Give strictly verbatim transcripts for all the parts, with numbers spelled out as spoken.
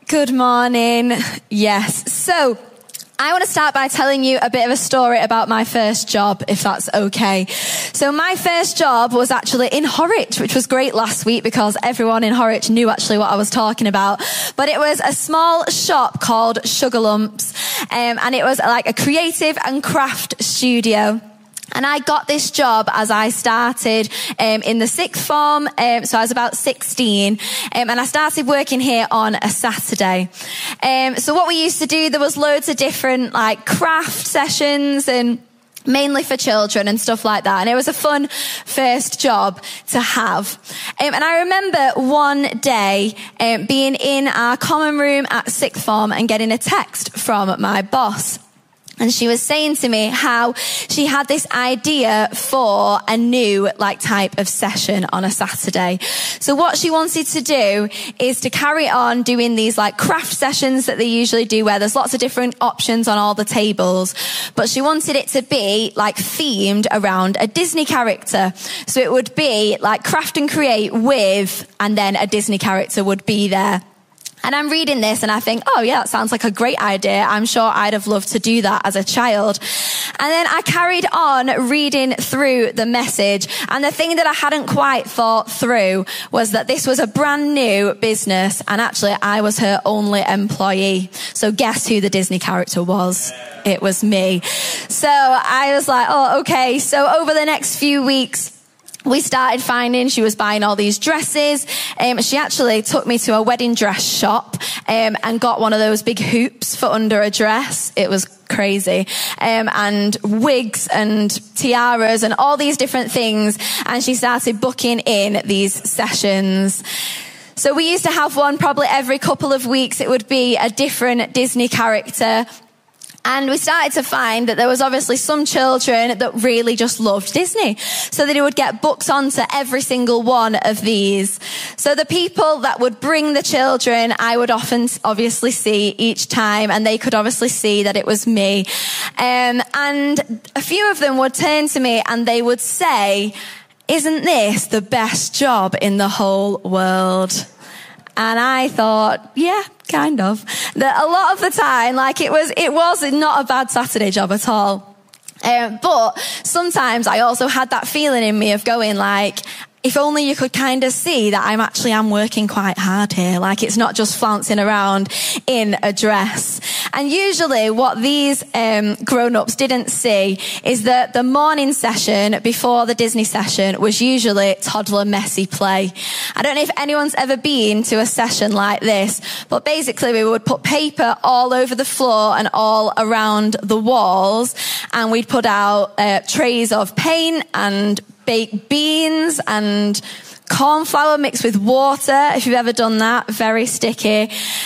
Good morning. Yes. So I want to start by telling you a bit of a story about my first job, if that's okay. So my first job was actually in Horwich, which was great last week because everyone in Horwich knew actually what I was talking about. But it was a small shop called Sugar Lumps, um, and it was like a creative and craft studio. And I got this job as I started um, in the sixth form, um, so I was about sixteen, um, and I started working here on a Saturday. Um, so what we used to do, there was loads of different like craft sessions and mainly for children and stuff like that. And it was a fun first job to have. Um, and I remember one day um, being in our common room at sixth form and getting a text from my boss. And she was saying to me how she had this idea for a new like type of session on a Saturday. So what she wanted to do is to carry on doing these like craft sessions that they usually do where there's lots of different options on all the tables. But she wanted it to be like themed around a Disney character. So it would be like craft and create with, and then a Disney character would be there. And I'm reading this and I think, oh yeah, that sounds like a great idea. I'm sure I'd have loved to do that as a child. And then I carried on reading through the message. And the thing that I hadn't quite thought through was that this was a brand new business. And actually I was her only employee. So guess who the Disney character was? It was me. So I was like, oh, okay. So over the next few weeks, we started finding she was buying all these dresses. Um, she actually took me to a wedding dress shop um, and got one of those big hoops for under a dress. It was crazy. Um, and wigs and tiaras and all these different things. And she started booking in these sessions. So we used to have one probably every couple of weeks. It would be a different Disney character. And we started to find that there was obviously some children that really just loved Disney. So that it would get booked onto every single one of these. So the people that would bring the children, I would often obviously see each time, and they could obviously see that it was me. Um, and a few of them would turn to me and they would say, "Isn't this the best job in the whole world?" And I thought, yeah, kind of. That a lot of the time, like it was, it was not a bad Saturday job at all. Um, but sometimes I also had that feeling in me of going like, if only you could kind of see that I'm actually am working quite hard here. Like it's not just flouncing around in a dress. And usually what these um, grown-ups didn't see is that the morning session before the Disney session was usually toddler messy play. I don't know if anyone's ever been to a session like this, but basically we would put paper all over the floor and all around the walls, and we'd put out uh, trays of paint and baked beans and corn flour mixed with water, if you've ever done that, very sticky.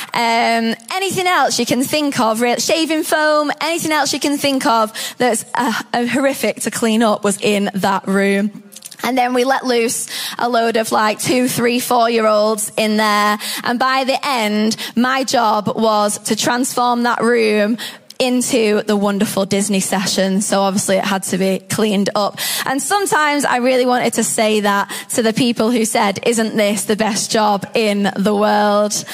Um, anything else you can think of, shaving foam, anything else you can think of that's uh, uh, horrific to clean up was in that room. And then we let loose a load of like two, three, four-year-olds in there. And by the end, my job was to transform that room into the wonderful Disney session. So obviously it had to be cleaned up. And sometimes I really wanted to say that to the people who said, "Isn't this the best job in the world?"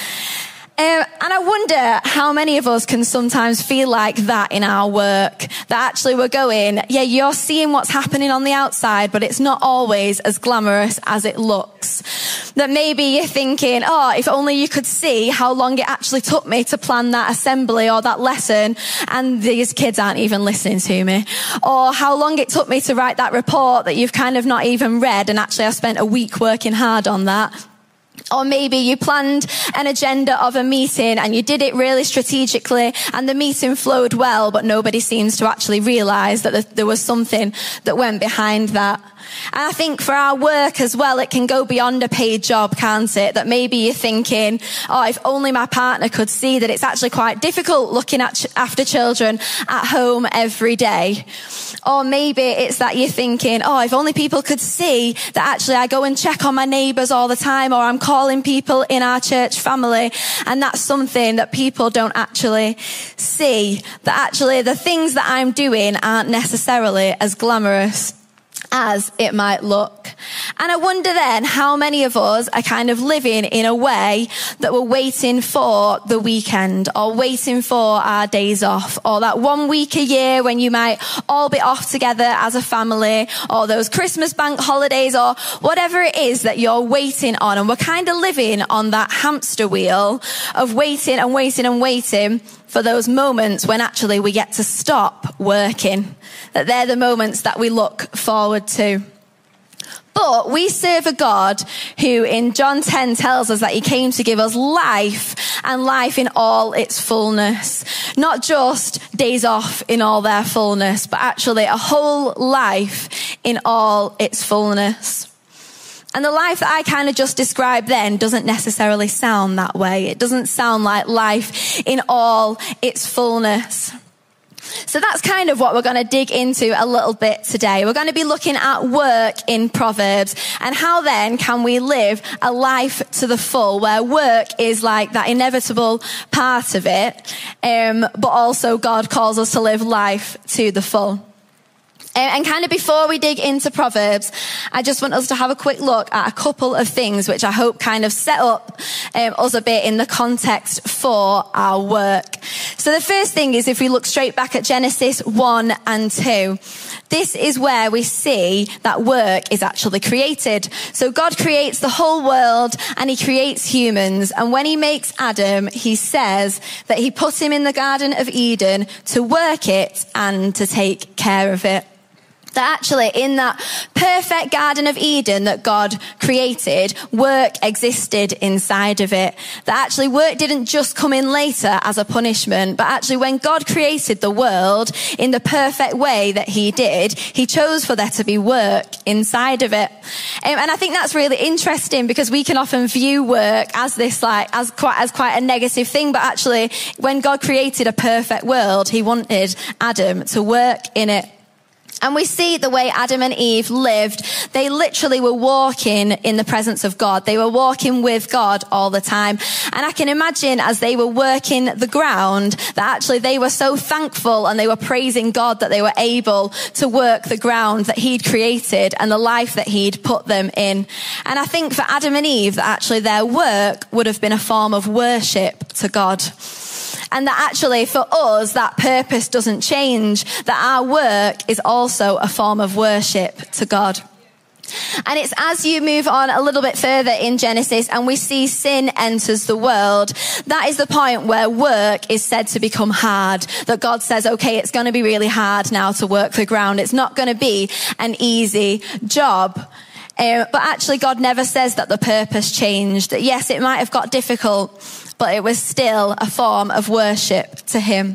Um, and I wonder how many of us can sometimes feel like that in our work, that actually we're going, yeah, you're seeing what's happening on the outside, but it's not always as glamorous as it looks. That maybe you're thinking, oh, if only you could see how long it actually took me to plan that assembly or that lesson, and these kids aren't even listening to me. Or how long it took me to write that report that you've kind of not even read, and actually I've spent a week working hard on that. Or maybe you planned an agenda of a meeting and you did it really strategically and the meeting flowed well, but nobody seems to actually realise that there was something that went behind that. And I think for our work as well, it can go beyond a paid job, can't it? That maybe you're thinking, oh, if only my partner could see that it's actually quite difficult looking at ch- after children at home every day. Or maybe it's that you're thinking, oh, if only people could see that actually I go and check on my neighbours all the time, or I'm calling people in our church family, and that's something that people don't actually see. That actually the things that I'm doing aren't necessarily as glamorous as it might look. And I wonder then how many of us are kind of living in a way that we're waiting for the weekend, or waiting for our days off, or that one week a year when you might all be off together as a family, or those Christmas bank holidays, or whatever it is that you're waiting on. And we're kind of living on that hamster wheel of waiting and waiting and waiting for those moments when actually we get to stop working. That they're the moments that we look forward to. But we serve a God who in John ten tells us that he came to give us life, and life in all its fullness. Not just days off in all their fullness, but actually a whole life in all its fullness. And the life that I kind of just described then doesn't necessarily sound that way. It doesn't sound like life in all its fullness. So that's kind of what we're going to dig into a little bit today. We're going to be looking at work in Proverbs, and how then can we live a life to the full, where work is like that inevitable part of it, um, but also God calls us to live life to the full. And kind of before we dig into Proverbs, I just want us to have a quick look at a couple of things which I hope kind of set up um, us a bit in the context for our work. So the first thing is, if we look straight back at Genesis one and two, this is where we see that work is actually created. So God creates the whole world and he creates humans. And when he makes Adam, he says that he put him in the Garden of Eden to work it and to take care of it. That actually in that perfect Garden of Eden that God created, work existed inside of it. That actually work didn't just come in later as a punishment, but actually when God created the world in the perfect way that he did, he chose for there to be work inside of it. Um, and I think that's really interesting, because we can often view work as this like, as quite, as quite a negative thing. But actually when God created a perfect world, he wanted Adam to work in it. And we see the way Adam and Eve lived. They literally were walking in the presence of God. They were walking with God all the time. And I can imagine as they were working the ground that actually they were so thankful and they were praising God that they were able to work the ground that he'd created and the life that he'd put them in. And I think for Adam and Eve that actually their work would have been a form of worship to God. And that actually for us, that purpose doesn't change, that our work is also a form of worship to God. And it's as you move on a little bit further in Genesis and we see sin enters the world, that is the point where work is said to become hard. That God says, okay, it's going to be really hard now to work the ground. It's not going to be an easy job. Um, but actually God never says that the purpose changed. That yes, it might have got difficult, but it was still a form of worship to him.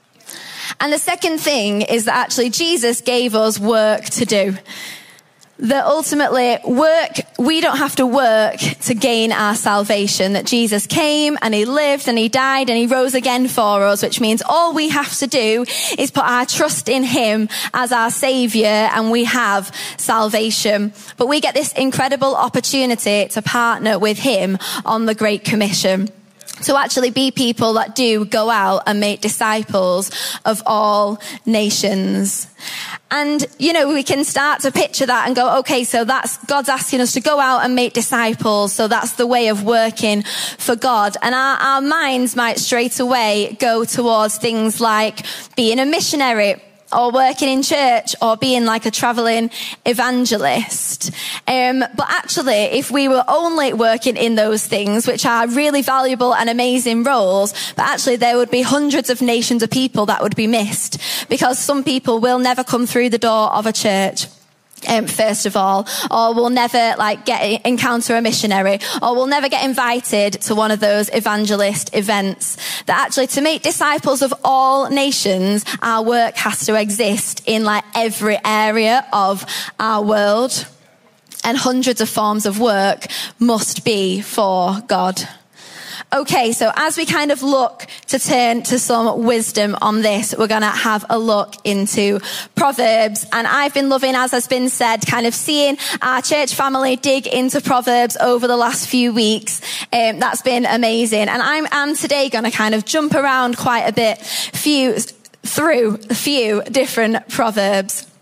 And the second thing is that actually Jesus gave us work to do. That ultimately work, we don't have to work to gain our salvation. That Jesus came and he lived and he died and he rose again for us, which means all we have to do is put our trust in him as our saviour and we have salvation. But we get this incredible opportunity to partner with him on the Great Commission. To actually be people that do go out and make disciples of all nations. And, you know, we can start to picture that and go, okay, so that's, God's asking us to go out and make disciples. So that's the way of working for God. And our, our minds might straight away go towards things like being a missionary, or working in church, or being like a traveling evangelist. Um, but actually, if we were only working in those things, which are really valuable and amazing roles, but actually there would be hundreds of nations of people that would be missed, because some people will never come through the door of a church. Um, first of all, or will never like get encounter a missionary, or will never get invited to one of those evangelist events. That actually to make disciples of all nations, our work has to exist in like every area of our world, and hundreds of forms of work must be for God. Okay, so as we kind of look to turn to some wisdom on this, we're going to have a look into Proverbs. And I've been loving, as has been said, kind of seeing our church family dig into Proverbs over the last few weeks. Um, that's been amazing. And I'm, I'm today going to kind of jump around quite a bit, few, through a few different Proverbs.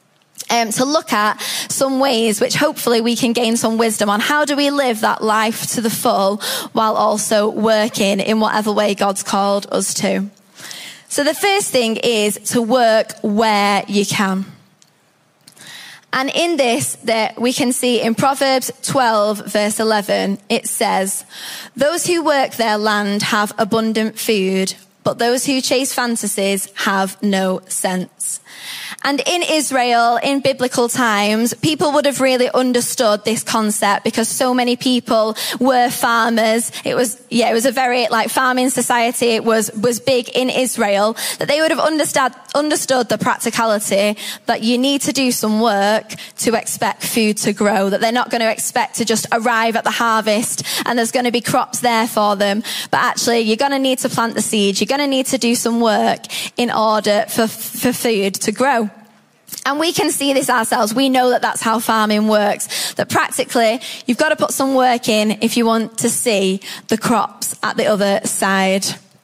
Um, to look at some ways which hopefully we can gain some wisdom on. How do we live that life to the full while also working in whatever way God's called us to? So the first thing is to work where you can. And in this, that we can see in Proverbs twelve, verse eleven, it says, "Those who work their land have abundant food, but those who chase fantasies have no sense." And in Israel, in biblical times, people would have really understood this concept because so many people were farmers. It was, yeah, it was a very, like, farming society. It was, was big in Israel, that they would have understood, understood the practicality that you need to do some work to expect food to grow, that they're not going to expect to just arrive at the harvest and there's going to be crops there for them. But actually, you're going to need to plant the seeds. You're going to need to do some work in order for, for food to grow. And we can see this ourselves. We know that that's how farming works. That practically, you've got to put some work in if you want to see the crops at the other side.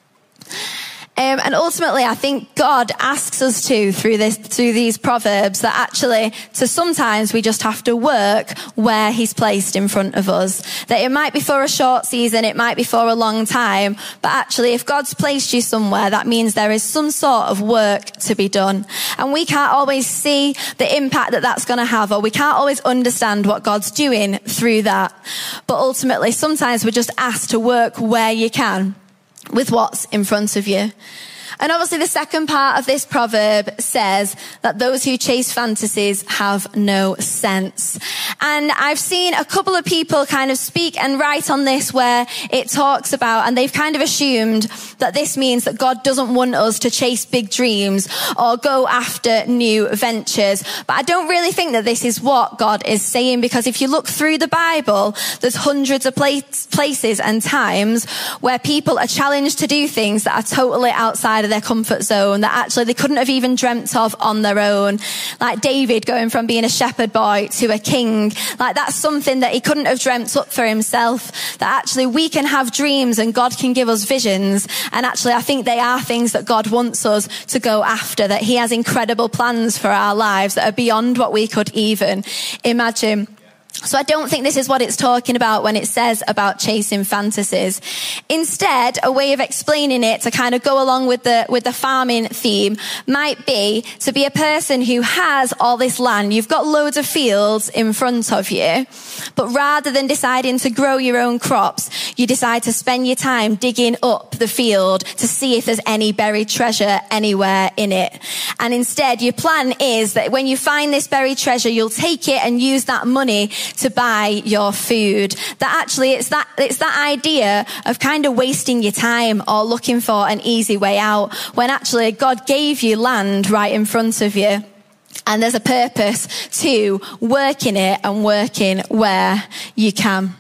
Um, and ultimately, I think God asks us to, through this, through these proverbs, that actually, to sometimes we just have to work where He's placed in front of us. That it might be for a short season, it might be for a long time, but actually, if God's placed you somewhere, that means there is some sort of work to be done. And we can't always see the impact that that's going to have, or we can't always understand what God's doing through that. But ultimately, sometimes we're just asked to work where you can, with what's in front of you. And obviously the second part of this proverb says that those who chase fantasies have no sense. And I've seen a couple of people kind of speak and write on this where it talks about, and they've kind of assumed that this means that God doesn't want us to chase big dreams or go after new ventures. But I don't really think that this is what God is saying, because if you look through the Bible, there's hundreds of place, places and times where people are challenged to do things that are totally outside of their comfort zone, that actually they couldn't have even dreamt of on their own. Like David going from being a shepherd boy to a king. Like that's something that he couldn't have dreamt up for himself. That actually we can have dreams and God can give us visions. And actually I think they are things that God wants us to go after, that He has incredible plans for our lives that are beyond what we could even imagine. So I don't think this is what it's talking about when it says about chasing fantasies. Instead, a way of explaining it to kind of go along with the, with the farming theme might be to be a person who has all this land. You've got loads of fields in front of you, but rather than deciding to grow your own crops, you decide to spend your time digging up the field to see if there's any buried treasure anywhere in it. And instead, your plan is that when you find this buried treasure, you'll take it and use that money to buy your food. That actually it's that, it's that idea of kind of wasting your time or looking for an easy way out, when actually God gave you land right in front of you. And there's a purpose to working it and working where you can.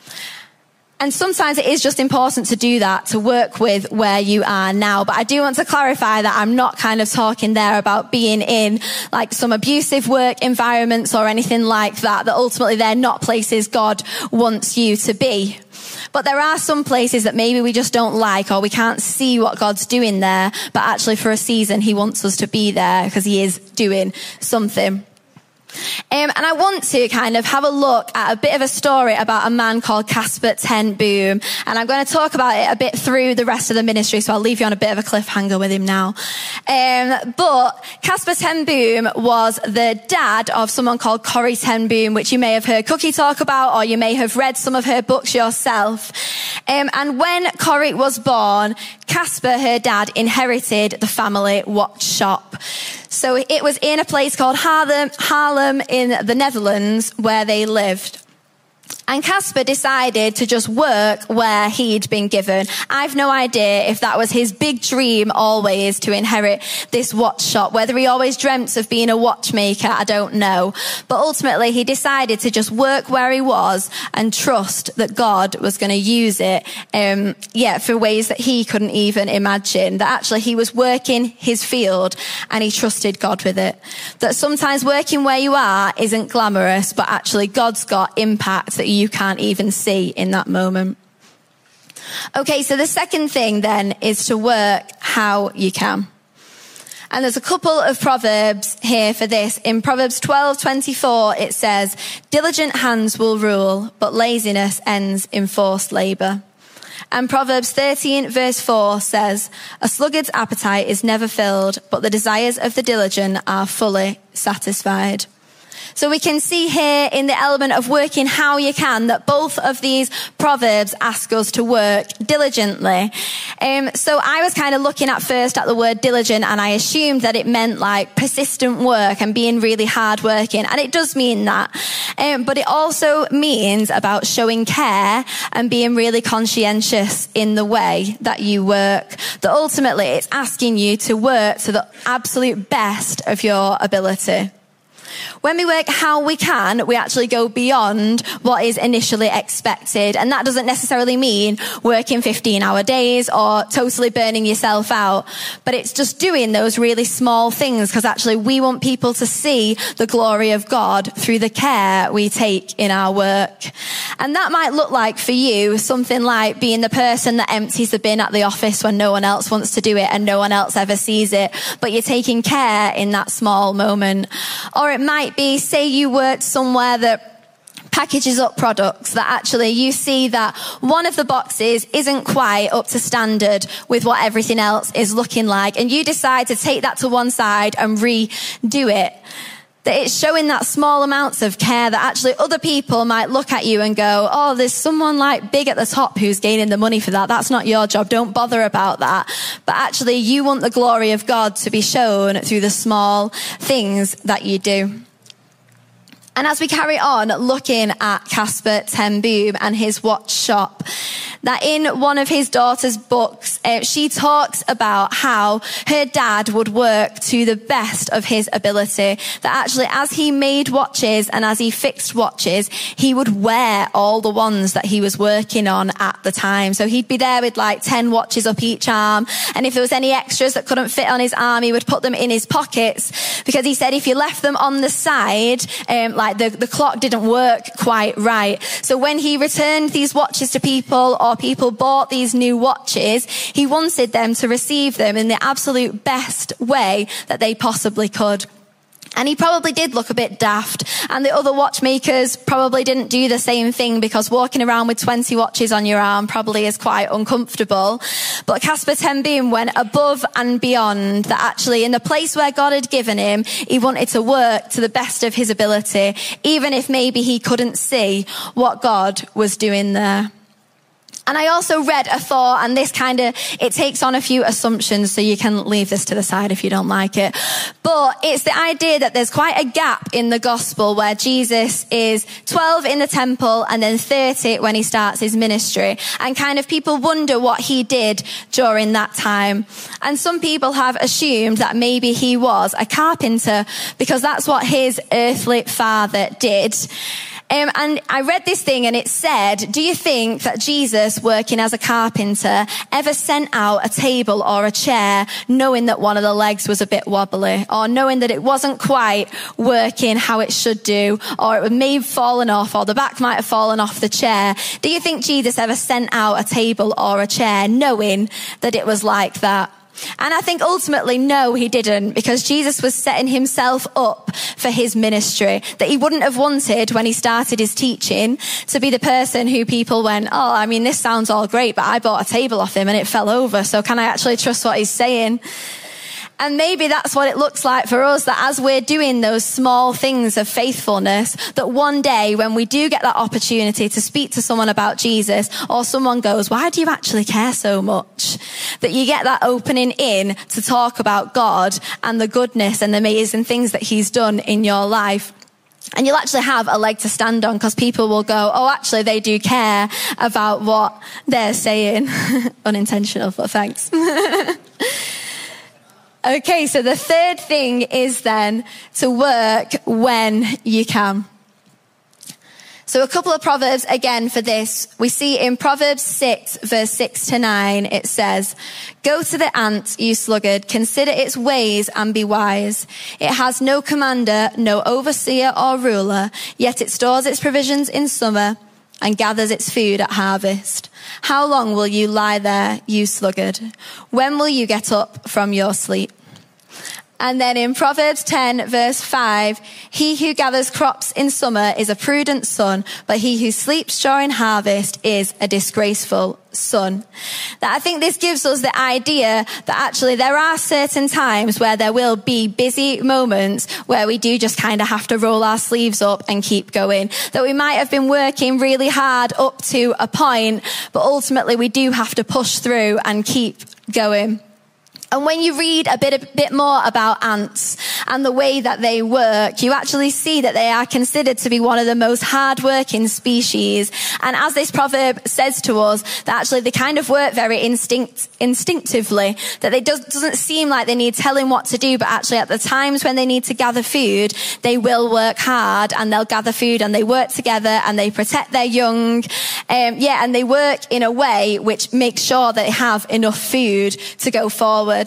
And sometimes it is just important to do that, to work with where you are now. But I do want to clarify that I'm not kind of talking there about being in like some abusive work environments or anything like that, that ultimately they're not places God wants you to be. But there are some places that maybe we just don't like, or we can't see what God's doing there. But actually for a season, He wants us to be there because He is doing something. Um, and I want to kind of have a look at a bit of a story about a man called Casper ten Boom. And I'm going to talk about it a bit through the rest of the ministry, so I'll leave you on a bit of a cliffhanger with him now. Um, but Casper ten Boom was the dad of someone called Corrie ten Boom, which you may have heard Cookie talk about, or you may have read some of her books yourself. Um, and when Corrie was born, Casper, her dad, inherited the family watch shop. So it was in a place called Haarlem, Haarlem in the Netherlands where they lived. And Casper decided to just work where he'd been given. I've no idea if that was his big dream always to inherit this watch shop. Whether he always dreamt of being a watchmaker, I don't know. But ultimately he decided to just work where he was and trust that God was going to use it, um, yeah, for ways that he couldn't even imagine. That actually he was working his field and he trusted God with it. That sometimes working where you are isn't glamorous, but actually God's got impact that you can't even see in that moment. Okay, so the second thing then is to work how you can. And there's a couple of proverbs here for this. In Proverbs twelve twenty-four, it says, diligent hands will rule, but laziness ends in forced labor. And Proverbs thirteen verse four says, a sluggard's appetite is never filled, but the desires of the diligent are fully satisfied. So we can see here in the element of working how you can that both of these proverbs ask us to work diligently. Um, so I was kind of looking at first at the word diligent, and I assumed that it meant like persistent work and being really hard working. And it does mean that. Um, but it also means about showing care and being really conscientious in the way that you work. That ultimately it's asking you to work to the absolute best of your ability. When we work how we can, we actually go beyond what is initially expected. And that doesn't necessarily mean working fifteen hour days or totally burning yourself out. But it's just doing those really small things, because actually we want people to see the glory of God through the care we take in our work. And that might look like for you something like being the person that empties the bin at the office when no one else wants to do it and no one else ever sees it. But you're taking care in that small moment. Or it might be, say you worked somewhere that packages up products that actually you see that one of the boxes isn't quite up to standard with what everything else is looking like, and you decide to take that to one side and redo it. That it's showing that small amounts of care that actually other people might look at you and go, oh, there's someone like big at the top who's gaining the money for that. That's not your job. Don't bother about that. But actually you want the glory of God to be shown through the small things that you do. And as we carry on looking at Caspar ten Boom and his watch shop, that in one of his daughter's books, uh, she talks about how her dad would work to the best of his ability. That actually as he made watches and as he fixed watches, he would wear all the ones that he was working on at the time. So he'd be there with like ten watches up each arm. And if there was any extras that couldn't fit on his arm, he would put them in his pockets, because he said if you left them on the side, um, like the, the clock didn't work quite right. So when he returned these watches to people, or people bought these new watches, he wanted them to receive them in the absolute best way that they possibly could. And he probably did look a bit daft, and the other watchmakers probably didn't do the same thing, because walking around with twenty watches on your arm probably is quite uncomfortable. But Caspar ten Boom went above and beyond, that actually in the place where God had given him, he wanted to work to the best of his ability, even if maybe he couldn't see what God was doing there. And I also read a thought, and this kind of, it takes on a few assumptions, so you can leave this to the side if you don't like it. But it's the idea that there's quite a gap in the gospel where Jesus is twelve in the temple and then thirty when he starts his ministry. And kind of people wonder what he did during that time. And some people have assumed that maybe he was a carpenter, because that's what his earthly father did. Um, and I read this thing, and it said, do you think that Jesus, working as a carpenter, ever sent out a table or a chair knowing that one of the legs was a bit wobbly, or knowing that it wasn't quite working how it should do, or it may have fallen off, or the back might have fallen off the chair? Do you think Jesus ever sent out a table or a chair knowing that it was like that? And I think ultimately, no, he didn't, because Jesus was setting himself up for his ministry, that he wouldn't have wanted when he started his teaching to be the person who people went, oh, I mean, this sounds all great, but I bought a table off him and it fell over. So can I actually trust what he's saying? And maybe that's what it looks like for us, that as we're doing those small things of faithfulness, that one day when we do get that opportunity to speak to someone about Jesus, or someone goes, why do you actually care so much? That you get that opening in to talk about God and the goodness and the amazing things that he's done in your life. And you'll actually have a leg to stand on, because people will go, oh, actually, they do care about what they're saying. Unintentional, but thanks. Okay, so the third thing is then to work when you can. So a couple of proverbs again for this. We see in Proverbs six, verse six to nine, it says, go to the ant, you sluggard, consider its ways and be wise. It has no commander, no overseer or ruler, yet it stores its provisions in summer and gathers its food at harvest. How long will you lie there, you sluggard? When will you get up from your sleep? And then in Proverbs ten verse five, he who gathers crops in summer is a prudent son, but he who sleeps during harvest is a disgraceful son. That I think this gives us the idea that actually there are certain times where there will be busy moments where we do just kind of have to roll our sleeves up and keep going. That we might have been working really hard up to a point, but ultimately we do have to push through and keep going. And when you read a bit, a bit more about ants and the way that they work, you actually see that they are considered to be one of the most hard-working species. And as this proverb says to us, that actually they kind of work very instinct, instinctively, that it does, doesn't seem like they need telling what to do, but actually at the times when they need to gather food, they will work hard and they'll gather food and they work together and they protect their young. Um, yeah, and they work in a way which makes sure that they have enough food to go forward.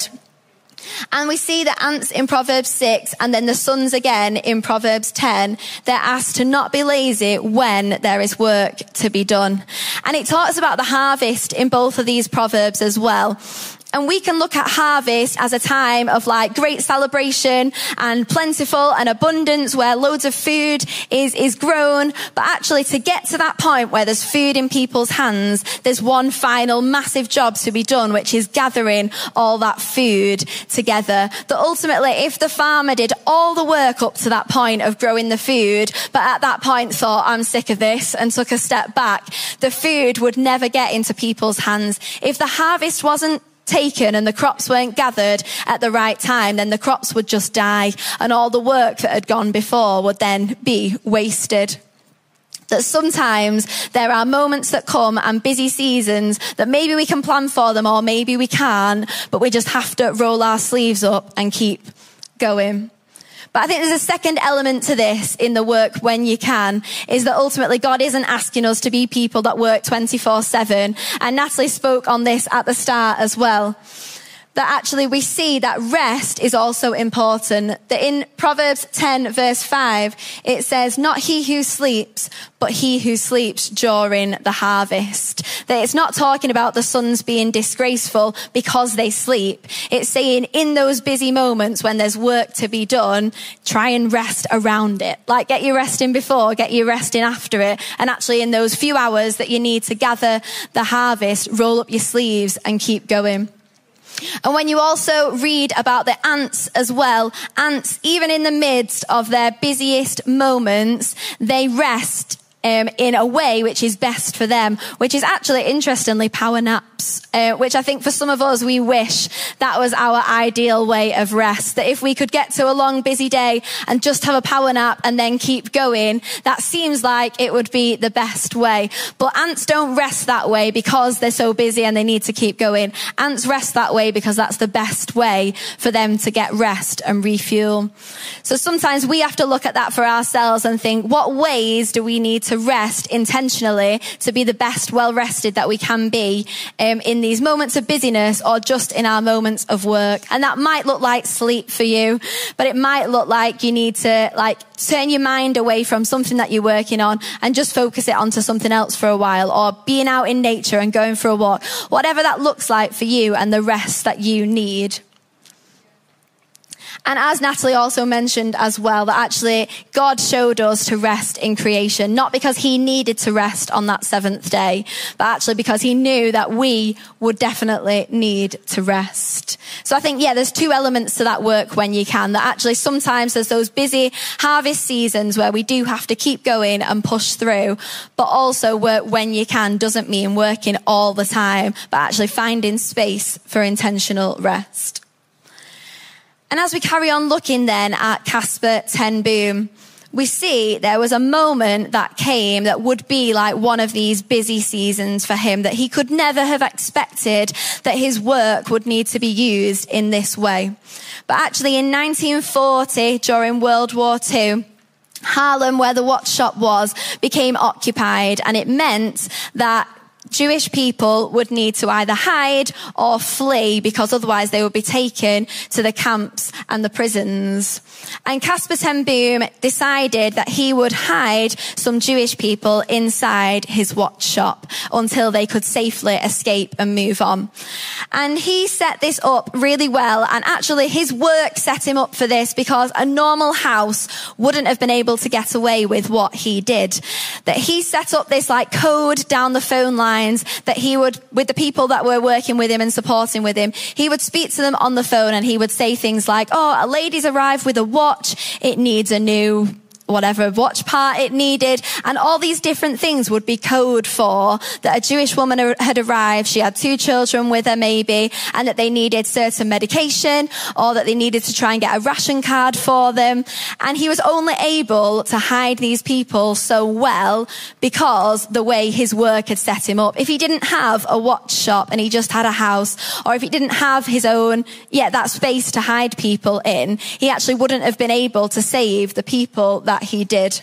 And we see the ants in Proverbs six and then the sons again in Proverbs ten. They're asked to not be lazy when there is work to be done. And it talks about the harvest in both of these proverbs as well. And we can look at harvest as a time of like great celebration and plentiful and abundance where loads of food is, is grown. But actually to get to that point where there's food in people's hands, there's one final massive job to be done, which is gathering all that food together. That ultimately, if the farmer did all the work up to that point of growing the food, but at that point thought, I'm sick of this and took a step back, the food would never get into people's hands. If the harvest wasn't taken and the crops weren't gathered at the right time, then the crops would just die and all the work that had gone before would then be wasted. That sometimes there are moments that come and busy seasons that maybe we can plan for them or maybe we can't, but we just have to roll our sleeves up and keep going. But I think there's a second element to this in the work when you can, is that ultimately God isn't asking us to be people that work twenty-four seven. And Natalie spoke on this at the start as well. That actually we see that rest is also important. That in Proverbs ten verse five, it says, not he who sleeps, but he who sleeps during the harvest. That it's not talking about the sons being disgraceful because they sleep. It's saying in those busy moments when there's work to be done, try and rest around it. Like get your rest in before, get your rest in after it. And actually in those few hours that you need to gather the harvest, roll up your sleeves and keep going. And when you also read about the ants as well, ants, even in the midst of their busiest moments, they rest Um, in a way which is best for them, which is actually, interestingly, power naps, uh, which I think for some of us, we wish that was our ideal way of rest. That if we could get to a long, busy day and just have a power nap and then keep going, that seems like it would be the best way. But ants don't rest that way because they're so busy and they need to keep going. Ants rest that way because that's the best way for them to get rest and refuel. So sometimes we have to look at that for ourselves and think, what ways do we need to rest intentionally to be the best well-rested that we can be um, in these moments of busyness or just in our moments of work? And that might look like sleep for you, but it might look like you need to like turn your mind away from something that you're working on and just focus it onto something else for a while, or being out in nature and going for a walk, whatever that looks like for you and the rest that you need. And as Natalie also mentioned as well, that actually God showed us to rest in creation, not because he needed to rest on that seventh day, but actually because he knew that we would definitely need to rest. So I think, yeah, there's two elements to that work when you can, that actually sometimes there's those busy harvest seasons where we do have to keep going and push through, but also work when you can doesn't mean working all the time, but actually finding space for intentional rest. And as we carry on looking then at Casper ten Boom, we see there was a moment that came that would be like one of these busy seasons for him, that he could never have expected that his work would need to be used in this way. But actually in nineteen forty, during World War Two, Haarlem, where the watch shop was, became occupied, and it meant that Jewish people would need to either hide or flee, because otherwise they would be taken to the camps and the prisons. And Caspar ten Boom decided that he would hide some Jewish people inside his watch shop until they could safely escape and move on. And he set this up really well, and actually his work set him up for this, because a normal house wouldn't have been able to get away with what he did. That he set up this like code down the phone lines that he would, with the people that were working with him and supporting with him, he would speak to them on the phone and he would say things like, oh, a lady's arrived with a watch, it needs a new whatever watch part it needed, and all these different things would be code for that a Jewish woman had arrived, she had two children with her maybe, and that they needed certain medication, or that they needed to try and get a ration card for them. And he was only able to hide these people so well because the way his work had set him up. If he didn't have a watch shop and he just had a house, or if he didn't have his own, yeah, that space to hide people in, he actually wouldn't have been able to save the people that he did.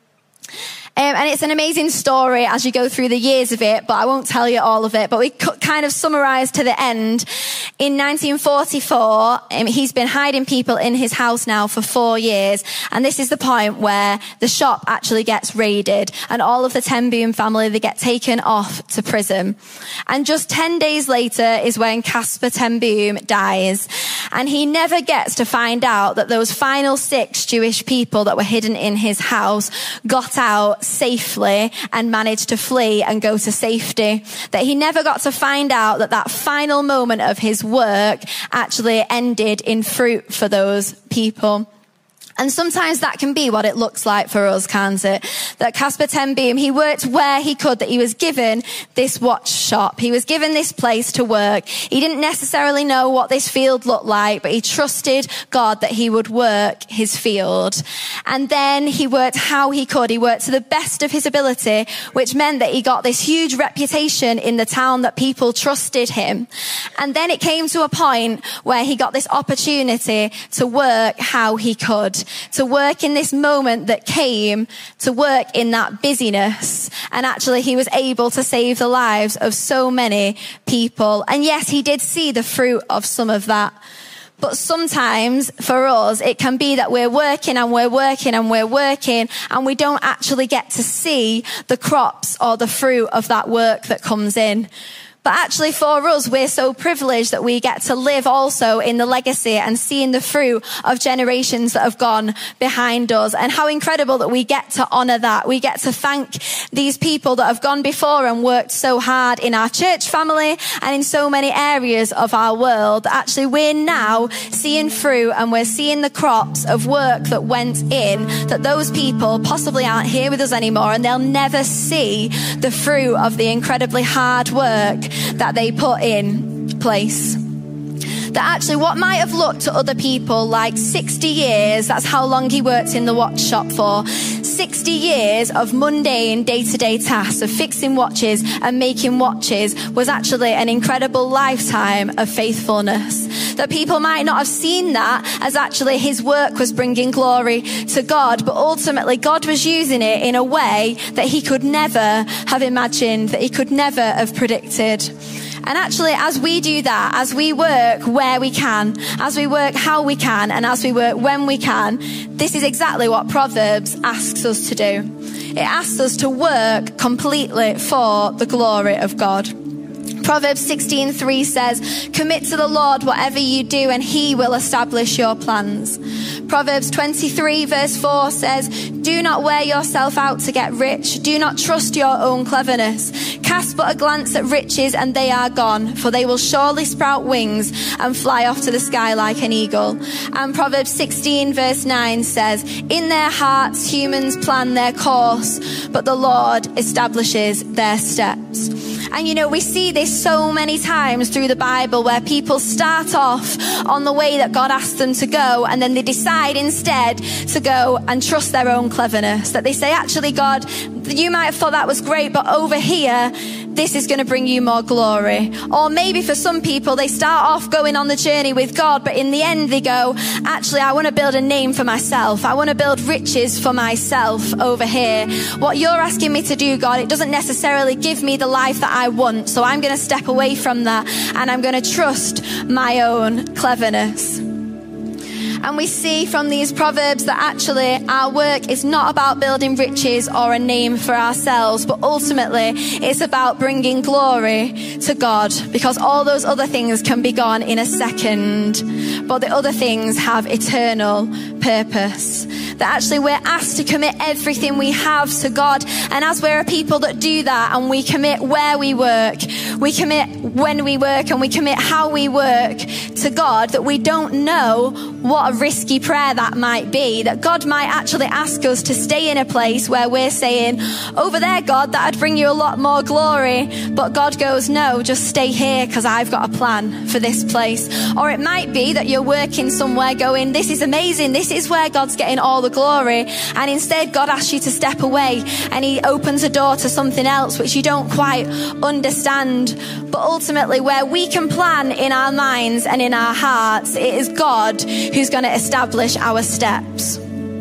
Um, and it's an amazing story as you go through the years of it, but I won't tell you all of it. But we kind of summarize to the end. In nineteen forty-four, um, he's been hiding people in his house now for four years. And this is the point where the shop actually gets raided, and all of the ten Boom family, they get taken off to prison. And just ten days later is when Caspar ten Boom dies. And he never gets to find out that those final six Jewish people that were hidden in his house got out safely and managed to flee and go to safety. That he never got to find out that that final moment of his work actually ended in fruit for those people. And sometimes that can be what it looks like for us, can't it? That Caspar ten Boom, he worked where he could, that he was given this watch shop. He was given this place to work. He didn't necessarily know what this field looked like, but he trusted God that he would work his field. And then he worked how he could. He worked to the best of his ability, which meant that he got this huge reputation in the town that people trusted him. And then it came to a point where he got this opportunity to work how he could. To work in this moment that came, to work in that busyness. And actually he was able to save the lives of so many people. And yes, he did see the fruit of some of that. But sometimes for us, it can be that we're working and we're working and we're working and we don't actually get to see the crops or the fruit of that work that comes in. But actually for us, we're so privileged that we get to live also in the legacy and seeing the fruit of generations that have gone behind us. And how incredible that we get to honor that. We get to thank these people that have gone before and worked so hard in our church family and in so many areas of our world. Actually, we're now seeing fruit and we're seeing the crops of work that went in, that those people possibly aren't here with us anymore, and they'll never see the fruit of the incredibly hard work that they put in place. That actually what might have looked to other people like sixty years, that's how long he worked in the watch shop for, sixty years of mundane day-to-day tasks of fixing watches and making watches, was actually an incredible lifetime of faithfulness. That people might not have seen that as actually his work was bringing glory to God, but ultimately God was using it in a way that he could never have imagined, that he could never have predicted. And actually, as we do that, as we work where we can, as we work how we can, and as we work when we can, this is exactly what Proverbs asks us to do. It asks us to work completely for the glory of God. Proverbs sixteen three says, commit to the Lord whatever you do and he will establish your plans. Proverbs twenty-three verse four says, do not wear yourself out to get rich. Do not trust your own cleverness. Cast but a glance at riches and they are gone, for they will surely sprout wings and fly off to the sky like an eagle. And Proverbs sixteen verse nine says, in their hearts humans plan their course, but the Lord establishes their steps. And you know, we see this so many times through the Bible where people start off on the way that God asked them to go, and then they decide instead to go and trust their own cleverness. That they say, actually, God, you might have thought that was great, but over here, this is going to bring you more glory. Or maybe for some people, they start off going on the journey with God, but in the end they go, actually, I want to build a name for myself. I want to build riches for myself over here. What you're asking me to do, God, it doesn't necessarily give me the life that I I want. So I'm going to step away from that and I'm going to trust my own cleverness. And we see from these proverbs that actually our work is not about building riches or a name for ourselves, but ultimately it's about bringing glory to God, because all those other things can be gone in a second, but the other things have eternal purpose. That actually we're asked to commit everything we have to God. And as we're a people that do that, and we commit where we work, we commit when we work, and we commit how we work to God, that we don't know what a risky prayer that might be, that God might actually ask us to stay in a place where we're saying, over there, God, that'd bring you a lot more glory. But God goes, no, just stay here because I've got a plan for this place. Or it might be that you're working somewhere going, this is amazing, this is where God's getting all the glory. And instead, God asks you to step away and he opens a door to something else which you don't quite understand. But ultimately, where we can plan in our minds and in our hearts, it is God who's going to establish our steps.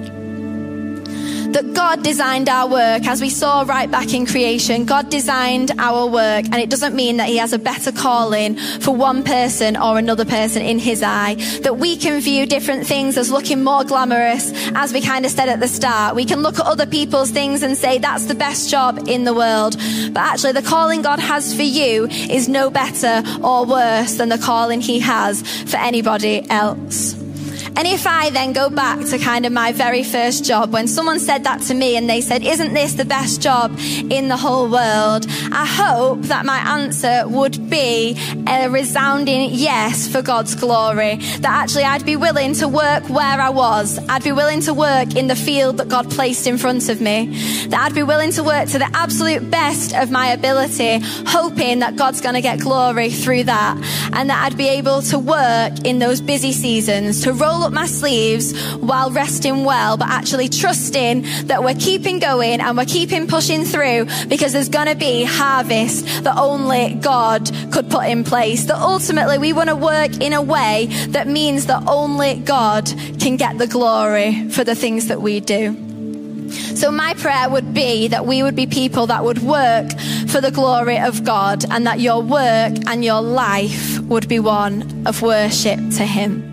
That God designed our work, as we saw right back in creation. God designed our work, and it doesn't mean that he has a better calling for one person or another person in his eye. That we can view different things as looking more glamorous, as we kind of said at the start. We can look at other people's things and say that's the best job in the world. But actually the calling God has for you is no better or worse than the calling he has for anybody else. And if I then go back to kind of my very first job, when someone said that to me and they said, isn't this the best job in the whole world? I hope that my answer would be a resounding yes for God's glory. That actually I'd be willing to work where I was. I'd be willing to work in the field that God placed in front of me. That I'd be willing to work to the absolute best of my ability, hoping that God's going to get glory through that. And that I'd be able to work in those busy seasons, to roll up my sleeves while resting well, but actually trusting that we're keeping going and we're keeping pushing through, because there's going to be harvest that only God could put in place. That ultimately we want to work in a way that means that only God can get the glory for the things that we do. So my prayer would be that we would be people that would work for the glory of God, and that your work and your life would be one of worship to him.